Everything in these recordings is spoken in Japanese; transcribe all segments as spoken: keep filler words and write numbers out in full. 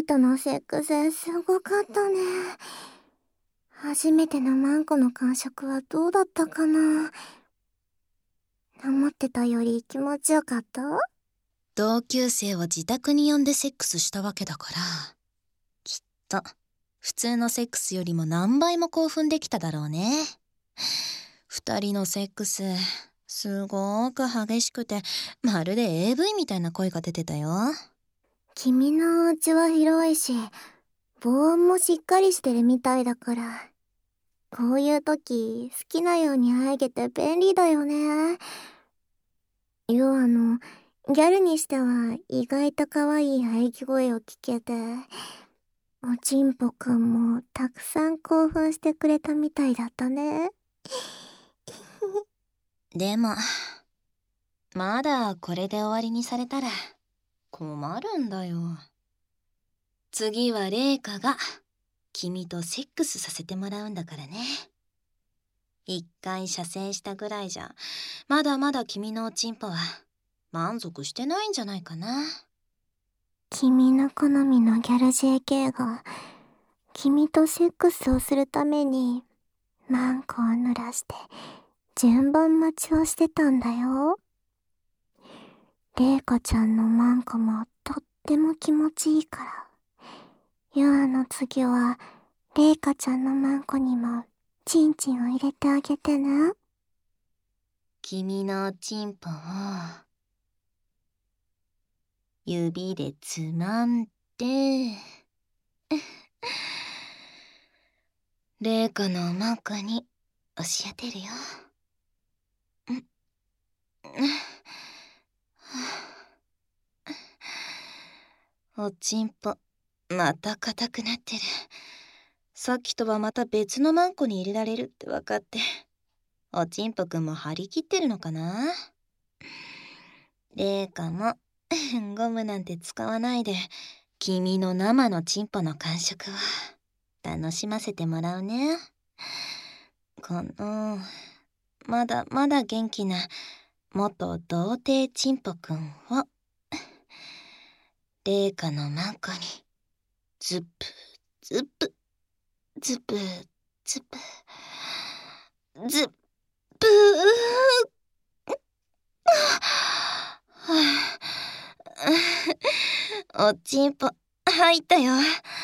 ーとのセックスすごかったね。初めてのマンコの感触はどうだったかな。思ってたより気持ちよかった？ 同級生を自宅に呼んでセックスしたわけだから、きっと普通のセックスよりも何倍も興奮できただろうね。二人のセックスすごーく激しくて、まるで エーブイ みたいな声が出てたよ。 君のお家は広いし、防音もしっかりしてるみたいだから、こういう時好きなように喘げて便利だよね。要はあのギャルにしては意外と可愛い喘ぎ声を聞けて、おちんぽくんもたくさん興奮してくれたみたいだったね。 でもまだこれで終わりにされたら困るんだよ。次はレイカが君とセックスさせてもらうんだからね。一回射精したぐらいじゃまだまだ君のおちんぽは満足してないんじゃないかな。 君の好みのギャル ジェーケー が君とセックスをするためにマンコを濡らして順番待ちをしてたんだよ。レイカちゃんのマンコもとっても気持ちいいから、ユアの次はレイカちゃんのマンコにもチンチンを入れてあげてね。 君のおちんぽを指でつまんでレイカのおマンコに押し当てるよ。おちんぽまた硬くなってる。さっきとはまた別のマンコに入れられるって分かって、おちんぽくんも張り切ってるのかな。レイカもゴムなんて使わないで君の生のチンポの感触を楽しませてもらうね。このまだまだ元気な元童貞チンポくんをレイカのマンコにズップズップズプズプズップーおちんぽ入ったよ。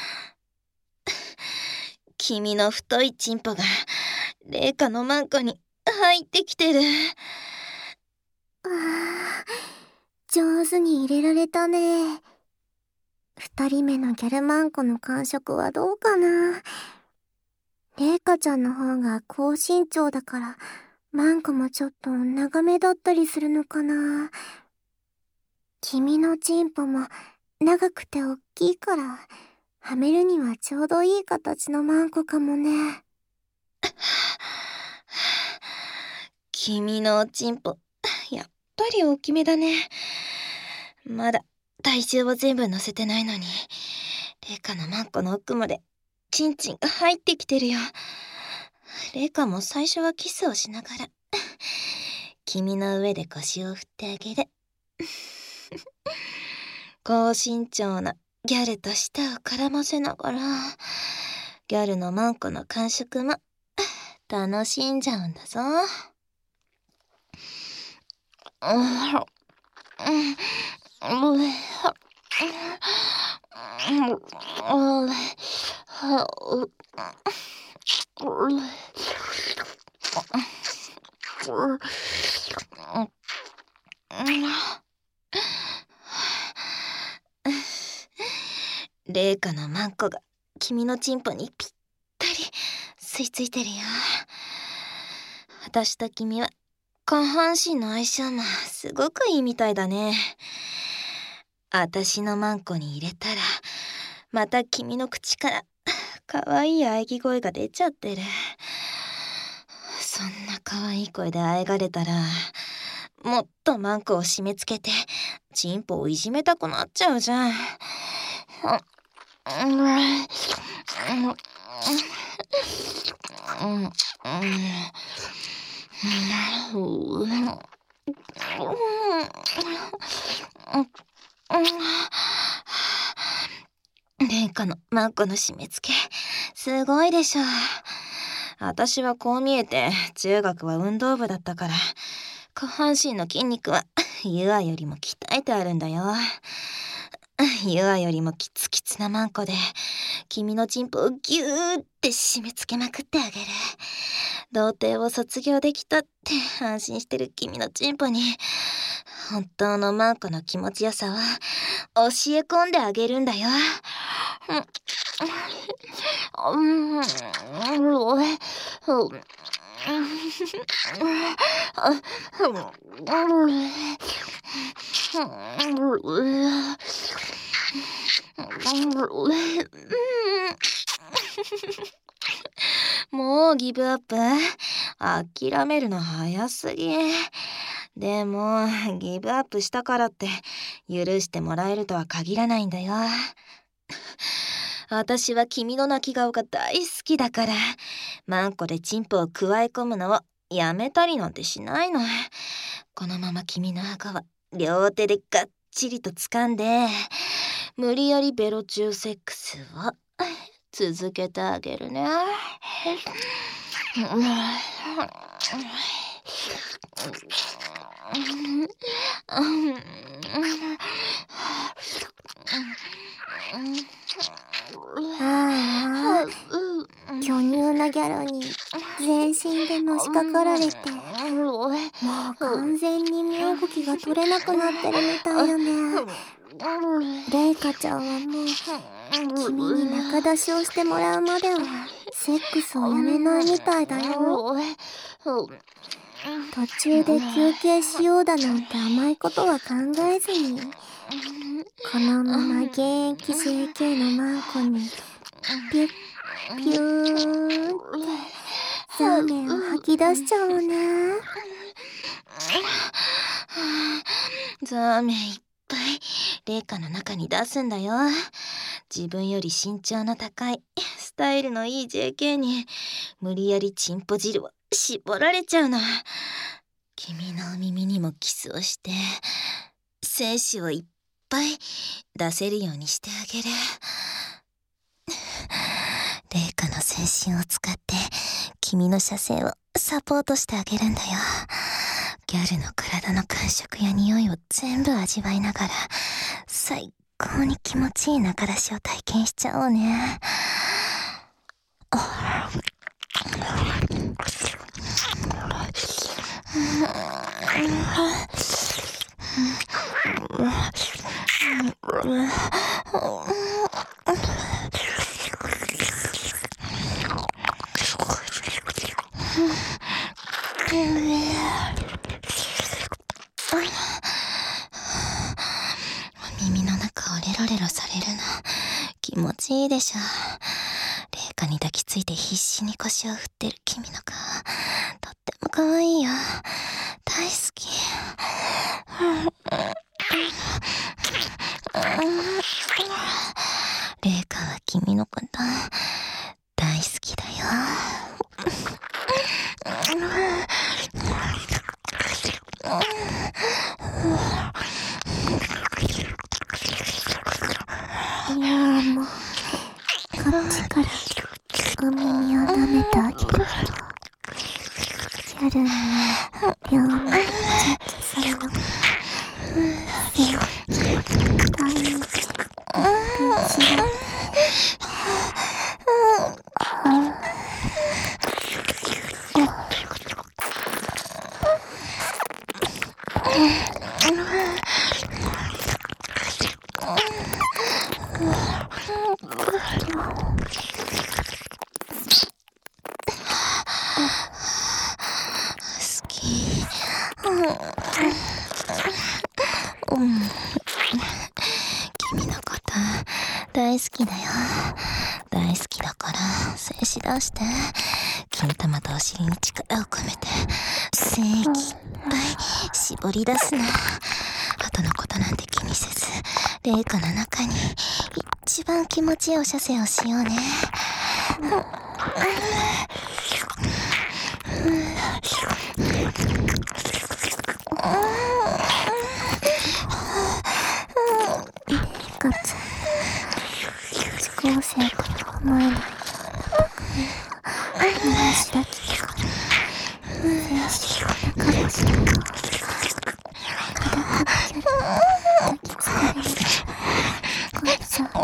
君の太いチンポがレイカのマンコに入ってきてる。 ああ、上手に入れられたね。二人目のギャルマンコの感触はどうかな。レイカちゃんの方が高身長だからマンコもちょっと長めだったりするのかな。君のチンポも長くておっきいからはめるにはちょうどいい形のマンコかもね。 君のおちんぽやっぱり大きめだね。まだ体重を全部乗せてないのにレイカのマンコの奥までチンチンが入ってきてるよ。レイカも最初はキスをしながら君の上で腰を振ってあげる。高身長なギャルと舌を絡ませながらギャルのマンコの感触も楽しんじゃうんだぞ。レイカのマンコが君のチンポにぴったり吸い付いてるよ。私と君は下半身の相性もすごくいいみたいだね。私のマンコに入れたらまた君の口から可愛い喘ぎ声が出ちゃってる。そんな可愛い声で喘がれたらもっとマンコを締め付けてチンポをいじめたくなっちゃうじゃん。レ麗華のマンコの締め付けすごいでしょ。私はこう見えて中学は運動部だったから下半身の筋肉はユアよりも鍛えてあるんだよ。ユアよりもキツキツなマンコで君のチンポをギューって締め付けまくってあげる。童貞を卒業できたって安心してる君のチンポに本当のマンコの気持ちよさは教え込んであげるんだよ。もうギブアップ？諦めるの早すぎ。でもギブアップしたからって許してもらえるとは限らないんだよ。私は君の泣き顔が大好きだからマンコでチンポをくわえ込むのをやめたりなんてしないの。このまま君の赤は両手でがっちりと掴んで無理やりベロチューセックスを続けてあげるね。 ああ、巨乳なギャルに全身でのしかかられてもう完全に身動きが取れなくなってるみたいよね。レイカちゃんはもう君に仲出しをしてもらうまではセックスをやめないみたいだよ。途中で休憩しようだなんて甘いことは考えずにこのまま現役 ジェーケー のマンコにピュッピューンってザーメンを吐き出しちゃうね。 ザーメンいっぱいレイカの中に出すんだよ。自分より身長の高いスタイルのいい ジェーケー に無理やりチンポ汁を絞られちゃうの。君のお耳にもキスをして精子をいっぱい出せるようにしてあげる。レイカの精神を使って君の射精をサポートしてあげるんだよ。ギャルの体の感触や匂いを全部味わいながら最高に気持ちいい中出しを体験しちゃおうね。耳の中をレロレロされるの気持ちいいでしょ。レイカに抱きついて必死に腰を振ってる君の顔とっても可愛いよ。大好き。レイカは君のこと大好きだよ。 いやーもうこっちからお耳を舐めてあげるとギャルに両目でチェックするのが大事。 好き。うん。君のこと大好きだよ。大好きだから精子出して。金玉とお尻に力を込めて精液いっぱい絞り出すの。後のことなんて気にせずレイカの中に一番気持ちいいお射精をしようね。 レイカちゃん、少校生かと思えないような話だけど、精子が中出しと裸のキャラ抱きつかれるこいつは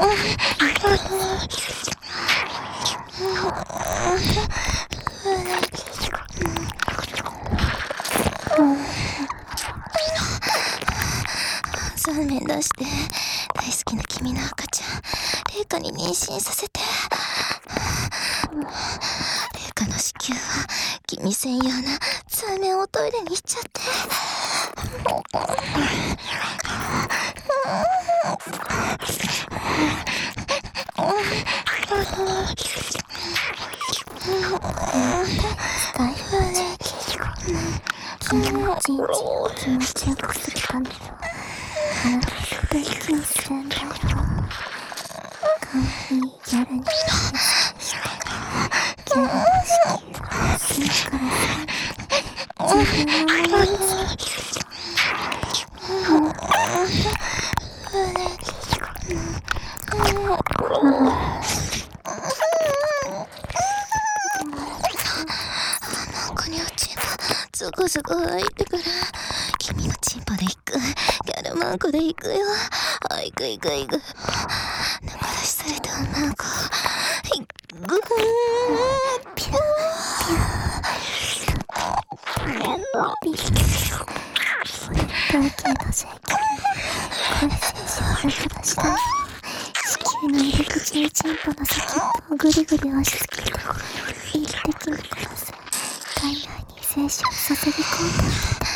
残念出して大好きな君の赤ちゃん麗華に妊娠させて。麗華の子宮は君専用なザーメンをトイレにしちゃって。 大丈夫ね。君のちんちんを気持ちよくするためには体をベッキにするんだよ。可愛いギャルに変身してギャルの子宮を隅から隅自分のものにする。 こにおちんぽゾコゾコ入ってから君のチンポで行く。ギャルマンコで行くよ。あいくいくいく。中出しされた女の子いくーピュービッ同級の正規これ精子を中出したい。子宮の入り口にチンポの先っぽをグリグリ押し付ける一滴目クロス体内に精子を注ぎ込んで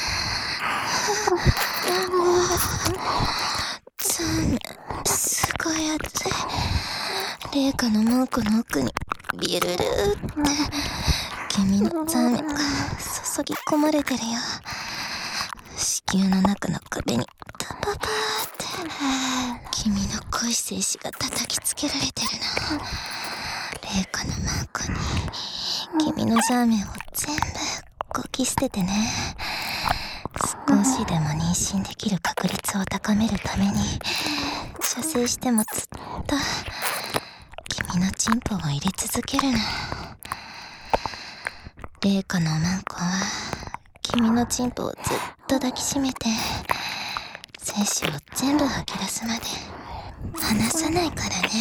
ザーメンすごい熱い。麗華のマンコの奥にビルルーって君のザーメンが注ぎ込まれてるよ。子宮の中の壁にタパパーって君の濃い精子が叩きつけられてるな。麗華のマンコに君のザーメンを全部こき捨ててね。少しでも妊娠できる確率を高めるために射精してもずっと君のチンポを入れ続けるの。麗華のマンコは君のチンポをずっと抱きしめて精子を全部吐き出すまで離さないからね。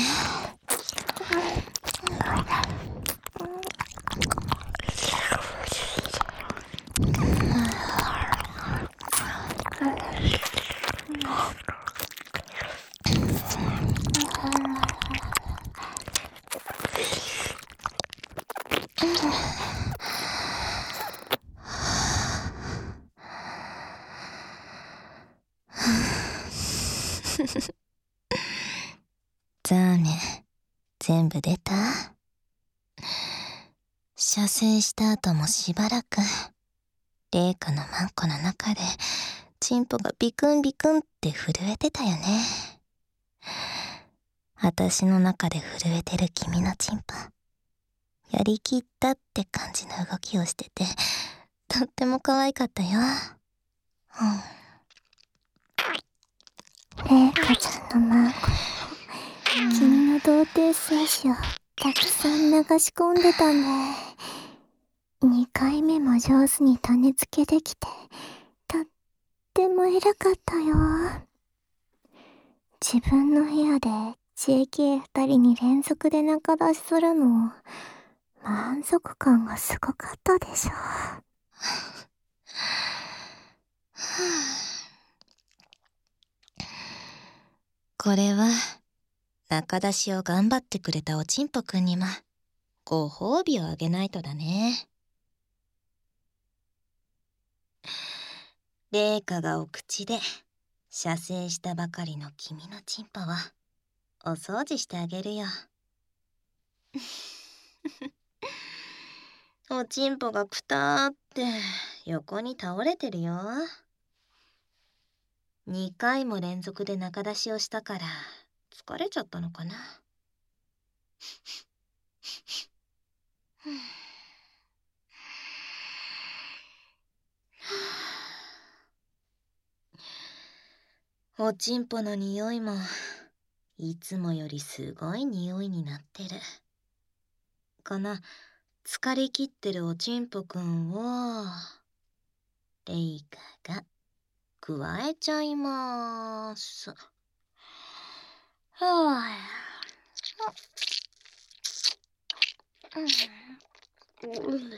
ザーメン全部出た？射精した後もしばらく麗華のマンコの中でチンポがビクンビクンって震えてたよね。私の中で震えてる君のチンポやりきったって感じの動きをしててとっても可愛かったよ。 うん麗華ちゃんのマンコ君の童貞精子をたくさん流し込んでたね。にかいめも上手に種付けできてとっても偉かったよ。自分の部屋で ジェーケーふたりに連続で中出しするの満足感がすごかったでしょ。 これは中出しを頑張ってくれたおちんぽくんにもご褒美をあげないとだね。麗華がお口で射精したばかりの君のチンポはお掃除してあげるよ。おちんぽがくたーって横に倒れてるよ。にかいも連続で中出しをしたから疲れちゃったのかな。おちんぽの匂いもいつもよりすごい匂いになってる。この疲れ切ってるおちんぽくんをレイカが加えちゃいまーす。はあ、うん、うん、うん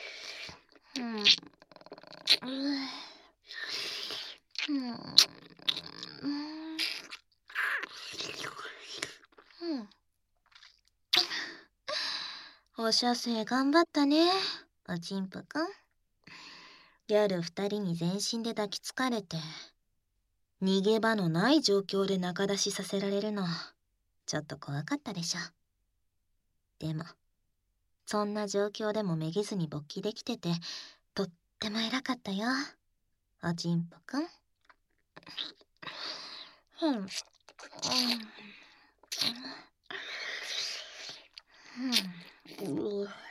お射精頑張ったね、おちんぽくん。ギャル二人に全身で抱きつかれて、逃げ場のない状況で仲出しさせられるの、ちょっと怖かったでしょ。でも、そんな状況でもめげずに勃起できてて、とっても偉かったよ、おちんぽくん。うん。うん。うん。う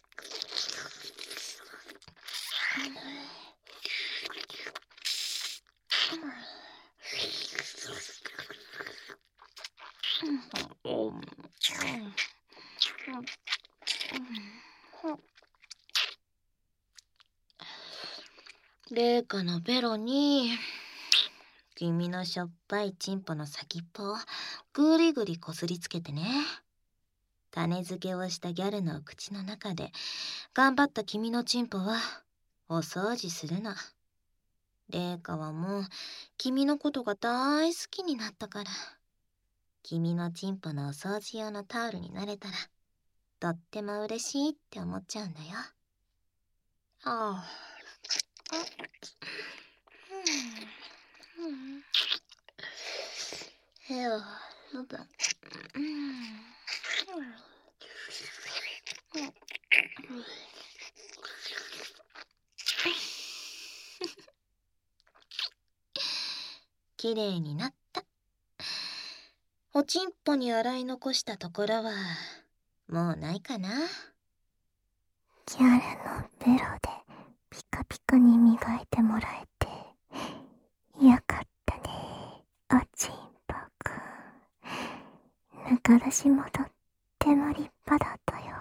レイカのベロに君のしょっぱいチンポの先っぽをぐりぐりこすりつけてね。種付けをしたギャルの口の中で頑張った君のチンポはお掃除するの。レイカはもう君のことが大好きになったから、君のチンポのお掃除用のタオルになれたらとっても嬉しいって思っちゃうんだよ。ああ。うん。うん。へよ、そうだ。うん。きれいになった。おちんぽに洗い残したところはもうないかな。 ギャルのベロでピカピカに磨いてもらえてよかったね、おちんぽくん。中出しもとっても立派だったよ。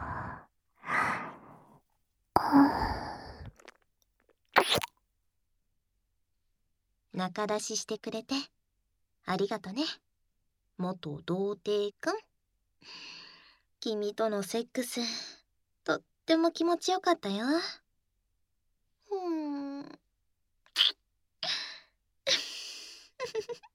仲出ししてくれてありがとね、元童貞くん。君とのセックスとっても気持ちよかったよ。うーん